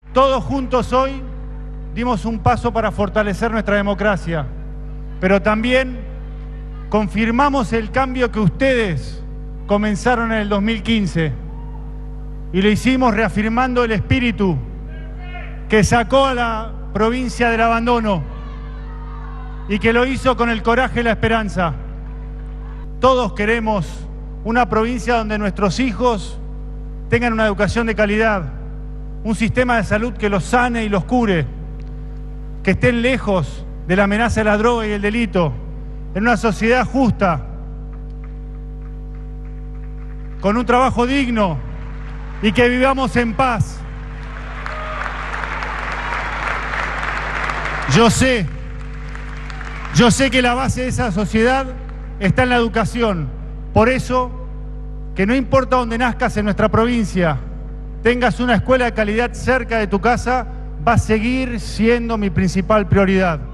Todos juntos hoy dimos un paso para fortalecer nuestra democracia, pero también confirmamos el cambio que ustedes comenzaron en el 2015 y lo hicimos reafirmando el espíritu que sacó a la provincia del abandono y que lo hizo con el coraje y la esperanza. Todos queremos una provincia donde nuestros hijos tengan una educación de calidad, un sistema de salud que los sane y los cure, que estén lejos de la amenaza de la droga y el delito, en una sociedad justa, con un trabajo digno y que vivamos en paz. Yo sé que la base de esa sociedad está en la educación. Por eso, que no importa dónde nazcas en nuestra provincia, tengas una escuela de calidad cerca de tu casa, va a seguir siendo mi principal prioridad.